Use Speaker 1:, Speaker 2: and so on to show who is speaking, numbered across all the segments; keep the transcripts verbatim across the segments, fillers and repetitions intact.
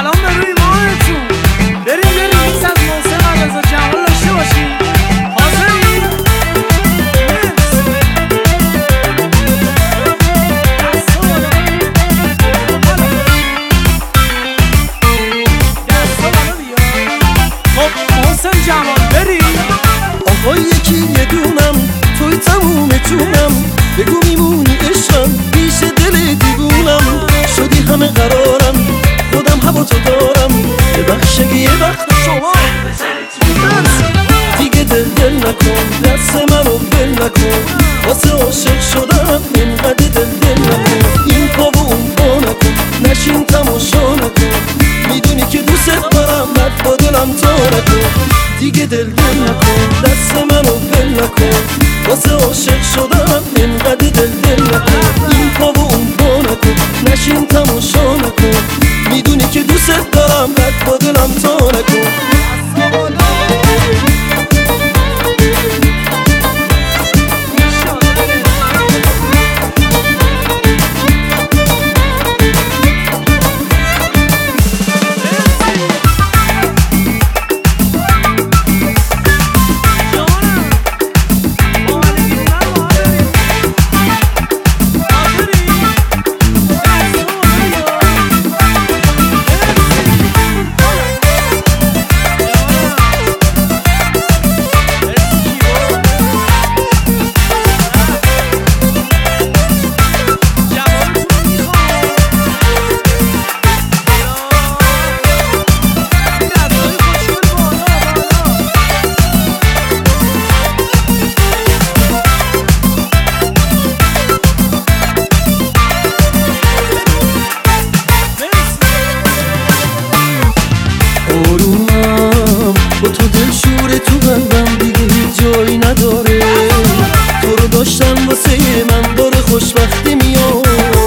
Speaker 1: سلام به روی ماهتون. بریم بریم میز از محسن و رضا جمال داشته باشیم. حاضرین؟ خب محسن جمال بریم.
Speaker 2: آقا یکی یه دونم توی تموم جونم، بگو میمونی عشقم میشه دل دیوونم. شدی همه قرارم خودم هوا تو دارم، یه بخشه یه وقت شما دیگه دل دل نکن، دست منو بل نکن، واسه عاشق شدم اینقدر دل دل نکن. این پا و اون پا نکن، نشین تماشا نکن، میدونی که دوست دارم بد با دلم تا نکن. دیگه دل دل نکن، دست منو بل نکن، واسه عاشق شدم اینقدر دل دل نکن. این پا و اون پا نکن، نشین تماشا نکن، میدونی که دوست دارم بد با دلم تا نکن. با تو دل شوره تو قلبم دیگه هیچ جایی نداره، تو رو داشتم واسه من داره خوشبختی میاد.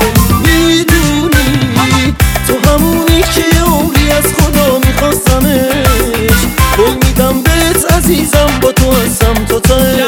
Speaker 2: میدونی تو همونی که عمری از خدا میخواستمش، قول میدم بهت عزیزم با تو هستم تا ته.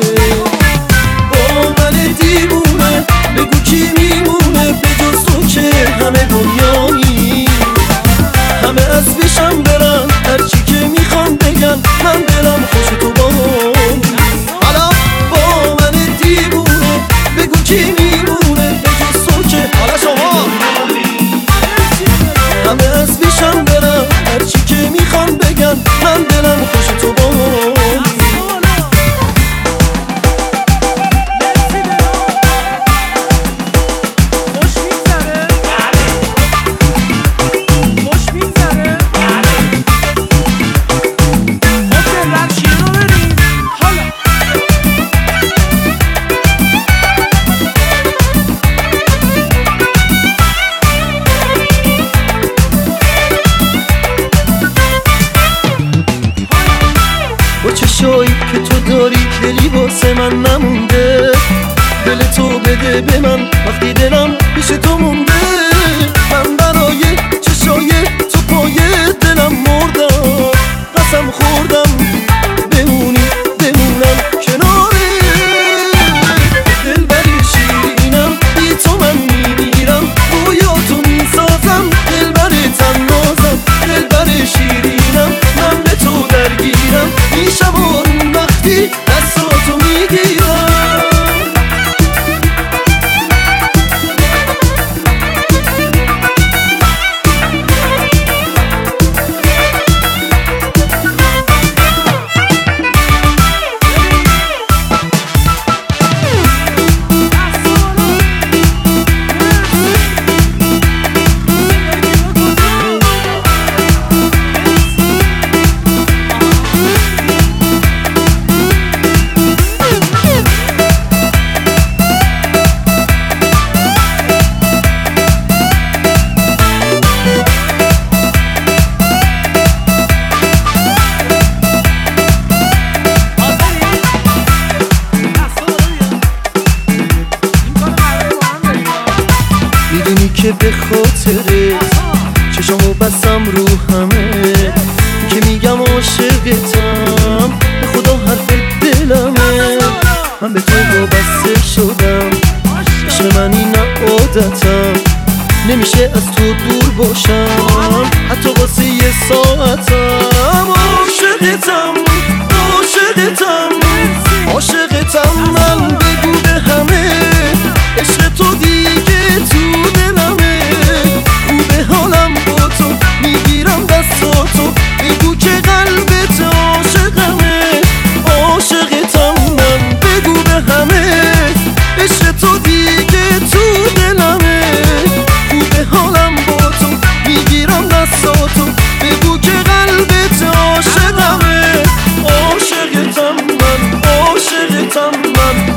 Speaker 2: با من دیوونه بگو کی میمونه به جز تو که همه دنیایی، همه از پیشم برن هرچی که میخوام بگن، من دلم خوش تو با هم. حالا با من دیوونه بگو کی میمونه به جز تو که حالا شما همه از پیشم برن هرچی که میخوام بگن، من دلم خوش تو با هم. چشایی که تو داری دلی واسه من نمونده، دل تو بده به من وقتی دلم پیش تو مونده. من برای چشای تو پای دلم مردم، قسم خوردم بمونی بمونم کناره. دل بری شیرینم بی تو من میمیرم، رویا تو میسازم دل بری تنازم. دل بری شیرینم من به تو درگیرم، میشم اون وقتی دستاتو میگیرم. میدونی که به خاطرت چشامو بستم رو همه، که میگم عاشقتم به خدا حرف دلمه. من به تو وابسته شدم، عشق من این عادتم، نمیشه از تو دور باشم حتی واسه یه ساعتم. عاشقتم عاشقتم عاشقتم من، بگو به همه عشق تو دیگه تو دلمه. خوبه حالم با تو میگیرم دستاتو، بگو که قلبت عاشقمه. عاشقتم من، بگو به همه عشق تو دیگه تو دلمه. خوبه حالم با تو میگیرم دستاتو، بگو که قلبت عاشقمه. عاشقتم من عاشقتم من.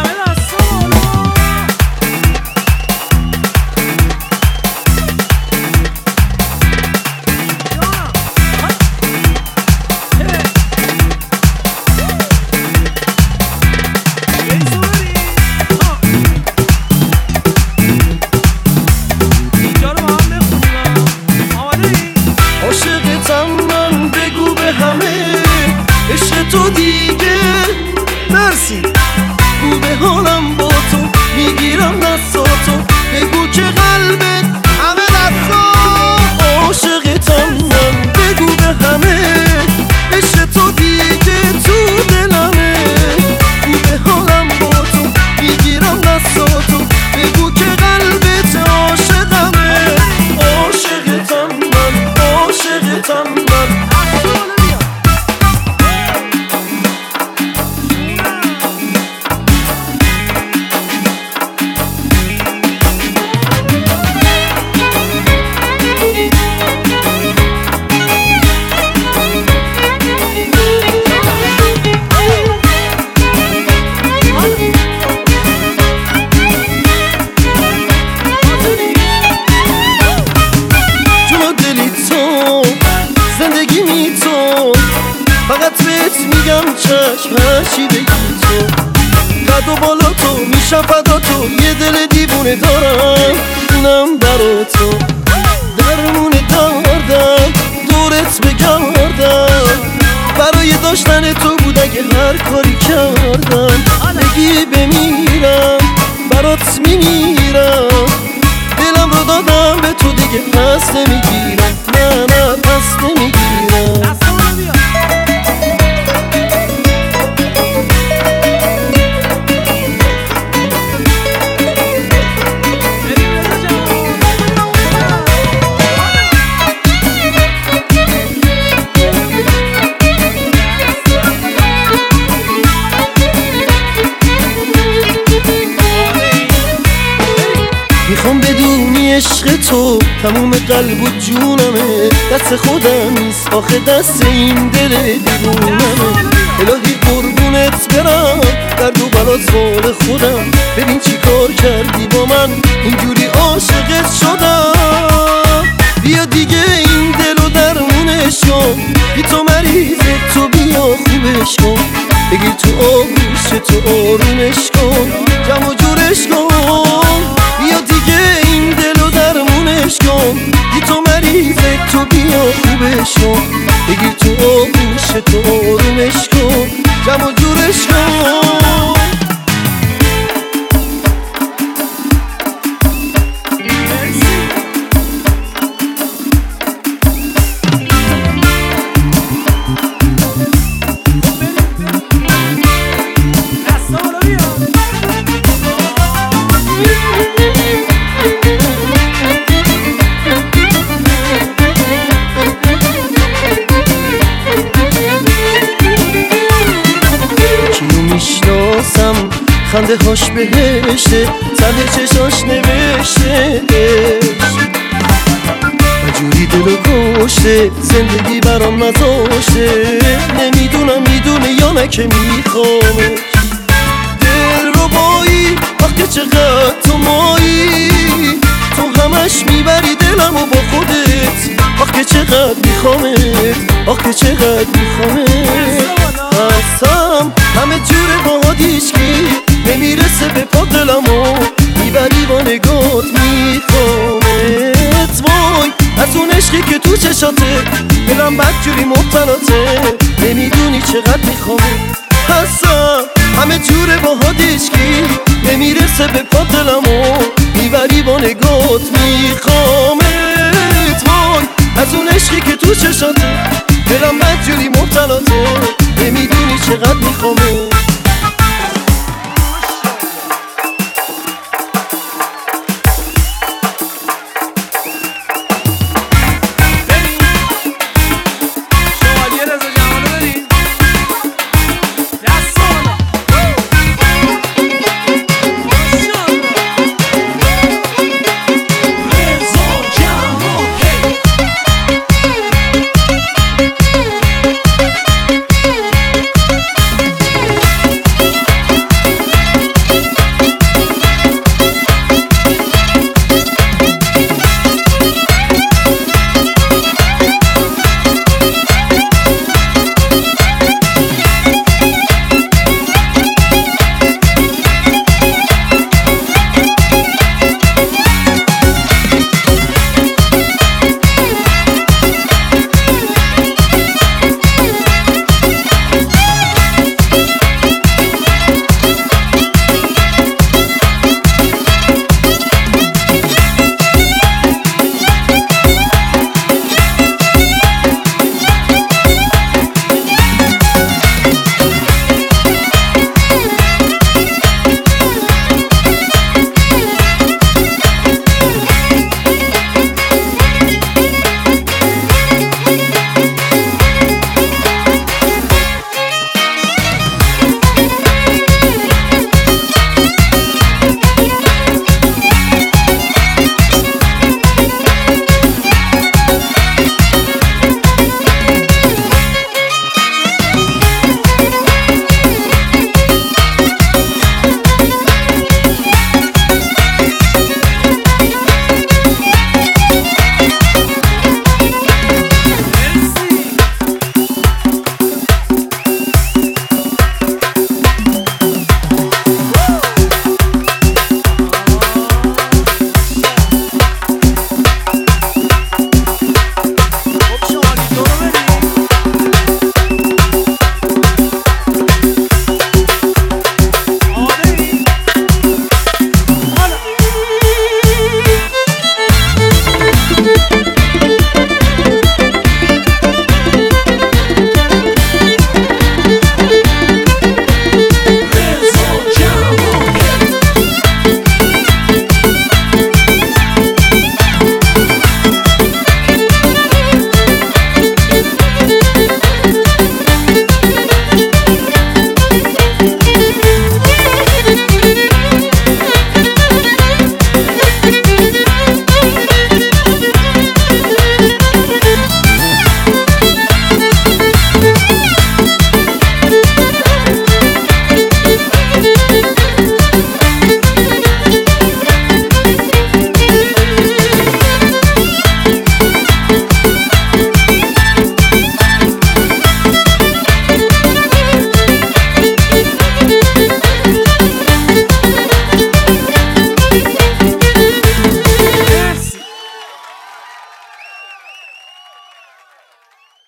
Speaker 2: تو دیگه مرسی، خوبه حالم با تو میگیرم دستاتو، بگو که قلبت همه دستا. عاشقتم من، بگو به همه عشق تو دیگه تو دلمه. خوبه حالم با تو میگیرم دستاتو، بگو که قلبت عاشقمه. عاشقتم من عاشقتم من. فقط بهت میگم چشم هرچی بگی تو، قد و بالا تو میشم فدا تو، یه دل دیوونه دارم اونم برا تو. درمون داردم دورت بگردم، برای داشتن تو بود اگه هر کاری کردم. بگی بمیرم برات میمیرم، دلم رو دادم به تو دیگه پس نمیگیرم. نه نه پس نمیگیرم. میخوام بدونی عشق تو تموم قلب و جونمه، دست خودم نیست آخه دست این دل دیوونمه. الهی قربونت برم، درد و بلات مال خودم. ببین چی کار کردی با من، اینجوری عاشقت شدم. بیا دیگه این دل و درمونش کن، بی تو مریضه تو بیا خوبش کن. بگیر تو آغوش تو آرومش کن، جمع و جورش کن. بیا دیگه این دل و درمونش کن، بی تو مریضه تو بیا خوبش کن. بگیر تو آغوش تو آرومش کن، جمع و جورش کن. خنده هاش بهشته، ته چشاش نوشته مجوری دلو کشته، زندگی برام نذاشته. نمیدونم میدونه یا نه که میخوامش. دل رو بایی آخه چقدر تو مایی، تو همش میبری دلمو با خودت. آخه چقدر میخوامت، آخه چقدر میخوامت. هستم همه جوره با هیچکی نمیرسه به پا دلمو، میبری با نگات میخوامت. وای از اون عشقی که تو چشاته، دلم بدجوری مبتلاته. نمیدونی چقدر میخوامت. هستم همه جوره با هادشکی نمیرسه به پاتلمو میبری با نگات میخوامت وای از اون عشقی که تو چشاته دلم بدجوری مبتلاته نمیدونی چقدر میخوامت